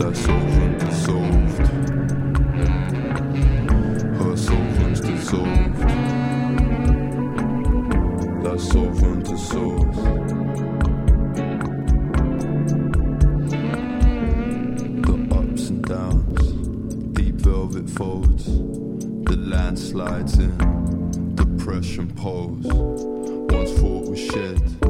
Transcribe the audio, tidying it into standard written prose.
Her solvent dissolved. Her solvent's dissolved. That solvent dissolves. The ups and downs, deep velvet folds. The land slides in, depression pose. Once thought was shed.